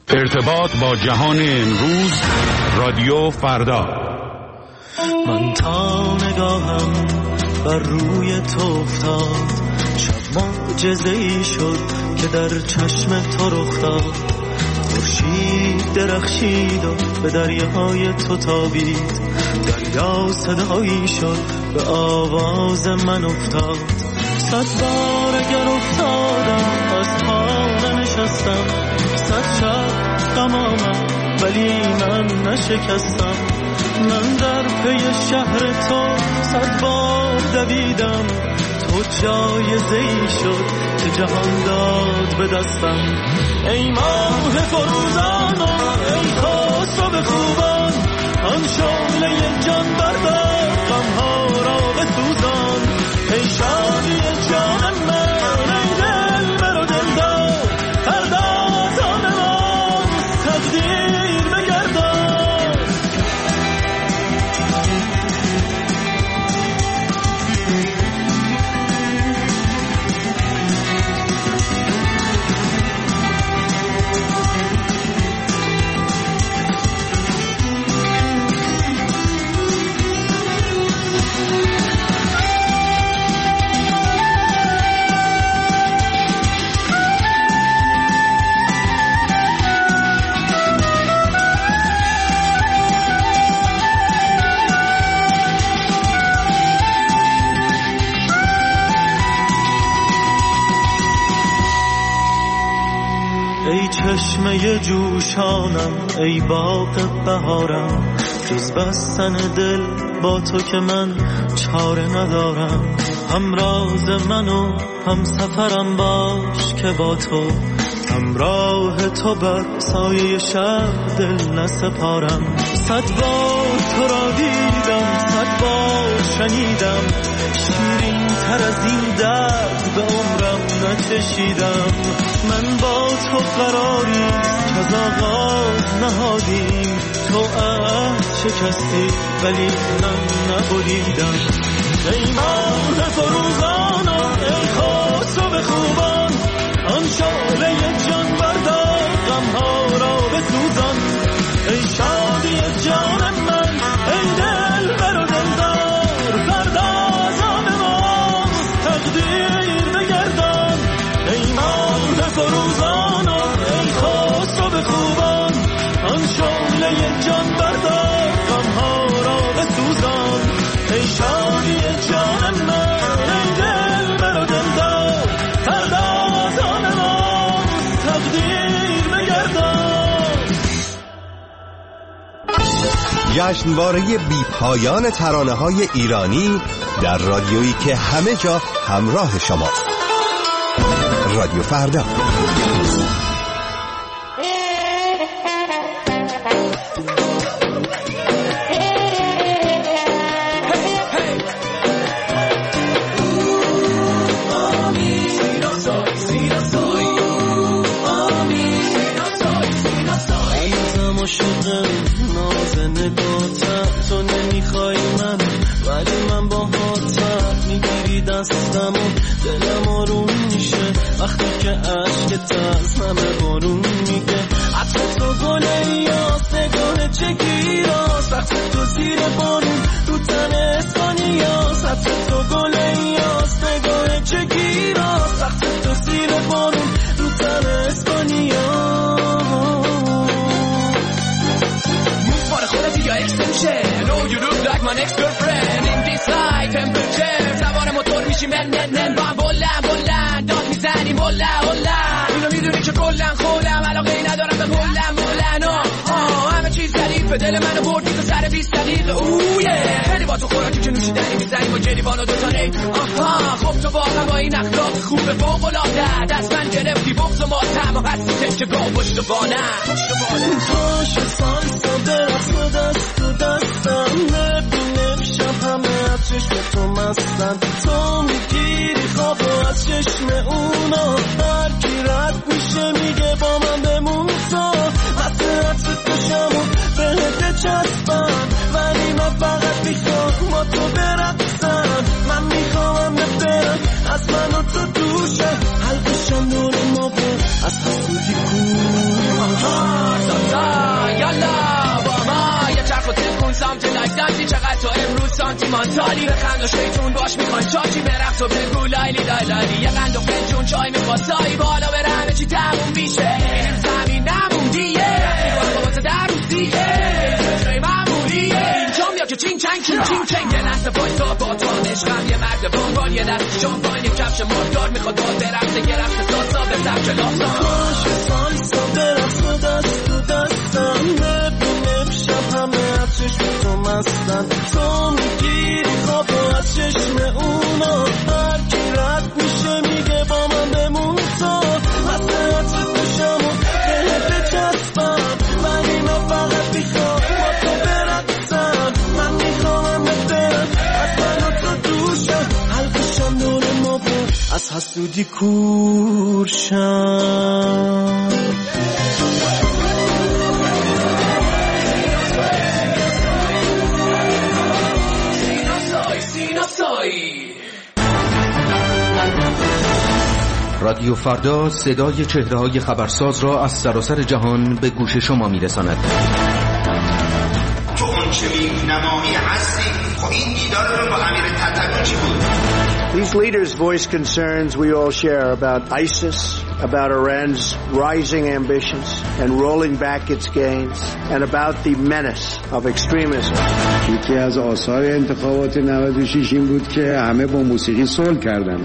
ارتباط با جهان امروز، رادیو فردا. من تا نگاهم بر روی تو افتاد، شب معجزه‌ای شد که در چشم تو رخ داد. خورشید درخشید و به دریاهای تو تابید، دریا صدایی شد به آواز من افتاد. 100 بار اگر افتادم از پا ننشستم، 100 شب غم آمد ولی من نشکستم. من در پی شهر تو 100 بار دویدم، تو جایزه‌ای شد که جهان داد به دستم. ای ماه فروزان، ای خسرو خوبان، آن شعله جان بردار غم‌ها را بسوزان. ای شادی جان من، ای دلبر و دلدار، پردازان ما تقدیر بگردان. ای چشمه جوشانم، ای باغ بهارم، جز بستن دل با تو که من چاره ندارم. همراز من و هم سفرم باش که با تو، همراه تو بر سایه شب دل نسپارم. 100 بار تو را دیدم، 100 بار شنیدم، شیرین تر از این درد به عمرم نچشیدم. من با تو قراری که از آغاز نهادیم، تو عهد شکستی ولی من نبریدم. ای ماه فروزان، ای خسرو خوبان، آن شعله جان بردار غم‌ها را بسوزان. ای شادی جان من، ای دلبر و دلدار، پردازان ما تقدیر بگردان. ای ماه فروزان، ای خسرو خوبان، آن شعله جان بردار غم‌ها را بسوزان. ای شادی جان من، ای دلبر و دلدار، پردازان ما تقدیر بگردان. جشنواره بی پایان ترانه‌های ایرانی در رادیویی که همه جا همراه شماست. رادیو فردا. تو نمیخوای من ولی من با هاتم میگیری دستم و دلم آروم میشه وقتی که عشقت از همه بارون میگه. عطر تو گله یاست، نگاه چگیراست، وقت تو زیر بارون رو تن اسپانیاست. عطر تو گله یاست، نگاه چگیراست، وقت تو زیر بارون رو تن اسپانیاست. یا extension. Oh you look like my next girlfriend in this high temperature. سوار موتور میشیم نن با هم بلند داد میزنیم هلا. اینو میدونی که کلن خولم علاقه ای ندارم به مولن همه چیز ظریفه، دل منو بردی تو سر 20 دقیقه. اوه خیلی با تو خوراکی که نوشیدنی میزنیم و گریبان و دوتانه. خب تو واقعا با این اخلاق خوبه فوق‌العاده، دست من گرفتی بغض و ماتم و هستی که گاه پشت بانم پاش سالسا برقص و دست تو دستم، نبینم شب همه از چشم تو مستن. تو میگیری خواب و از چشم اونا هر کی رد میشه میگه با من بمون. تو وسط تو شمو بهت چسبم ولی من فقط میخوام با تو برقصم. من میخوام برم از من و تو دوشه، حلقشم دور ما بود از حسودی کن. something like that. چقدر تو امروز سانتیمانتالی بخند و شیطون باش میخوای چاچی برقص و بگو لایلی لایلی یه قند و فنجون چای میخواد سایی بالا بره همه چی تموم میشه زمین نموندیه واسه در روزیه جای معمولیه اینجا میاد که چین چنگ چین چین چنگ یه لحظه وایسا با تو عشقم یه مرد بانبان یه دست شامپاین یه کفش مردار میخواد با برقصه یه رقص ساسا به سبک لافتان سالسا برقص و دست تو دستم ببینم شب همه از چشم تو مستن تو میگیری خواب و از چشم اونا هر کی رد میشه میگه با من بمون تو مسئلت بشم و بهت بچسبم ولی من فقط میخوام با تو برقصم من میخوام برم از من و تو دوشم حلقشم دور ما بود از حسودی کورشم رادیو فردا صدای چهره‌های خبرساز را از سراسر جهان به گوش شما می‌رساند. تو اون چه نمایی هستی خب این دیدار رو با امیر تتلو چی بود؟ These leaders voiced concerns we all share about ISIS, about Iran's rising ambitions and rolling back its gains, and about the menace of extremism. یکی از آثار انتخابات 96 این بود که همه با موسیقی صلح کردن.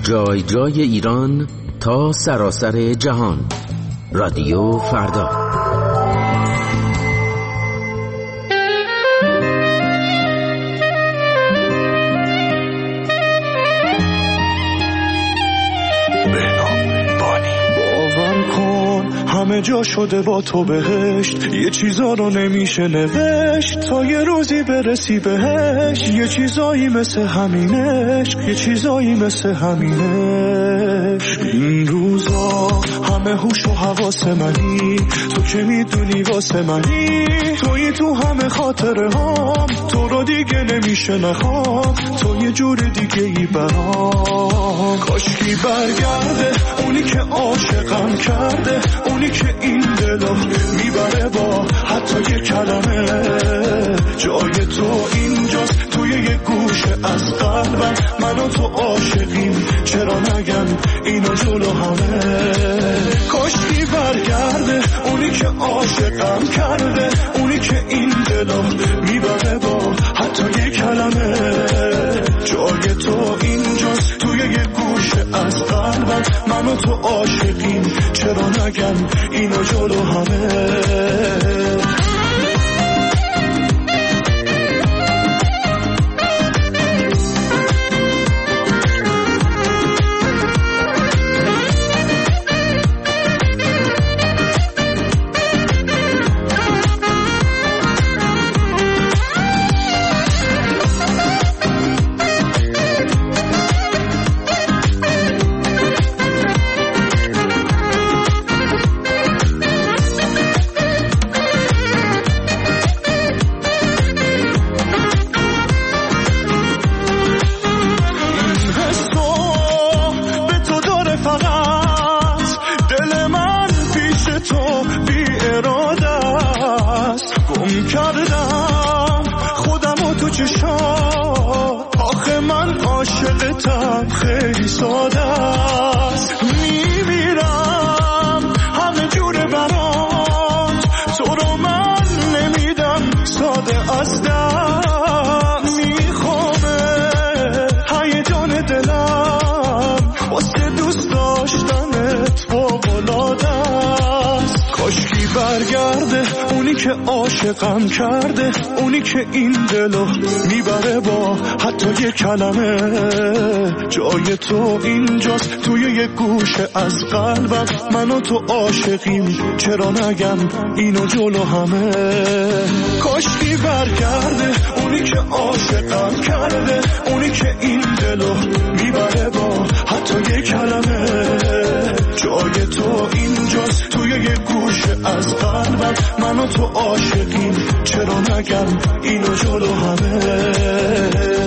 جای جای ایران تا سراسر جهان. رادیو فردا. همه جا شده با تو بهشت، یه چیزا رو نمیشه نوشت تا یه روزی برسی بهش. یه چیزایی مثل همینش، یه چیزایی مثل همینش. این روزا همه هوش و حواس منی، تو که میدونی واسه منی، توی تو همه خاطره هام، تو رو دیگه نمیشه نخوام، تو یه جور دیگه ای برام. کاشکی برگرده اونی که عاشقم کرده، اونی که این دلو میبره با حتی یه کلمه. جای تو اینجاست توی یه گوشه از قلبم، من و تو عاشقیم چرا نگم اینو جلو همه. کاشکی برگرده اونی که عاشقم کرده، اونی که این دلو میبره با حتی یه کلمه. جای تو اینجاست توی یه گوشه از قلبم، من و تو عاشقیم چرا نگم اینو جلو همه. خیلی ساده است، میمیرم همه جوره برات، تو رو من نمیدم ساده از دست. میخوامه هیجان دلم واسه دوست داشتنت فوق‌العاده است. کاشکی برگرده اونی که عاشقم کرده، اونی که این دلو میبره با حتی یه کلمه. جای تو اینجاست توی یه گوشه از قلبم، من و تو عاشقیم چرا نگم اینو جلو همه. کاشکی برگرده اونی که عاشقم کرده، اونی که این دلو میبره با حتی یه کلمه. جای تو اینجاست توی یه گوشه از قلبم، من و تو عاشقیم چرا نگم اینو جلو همه.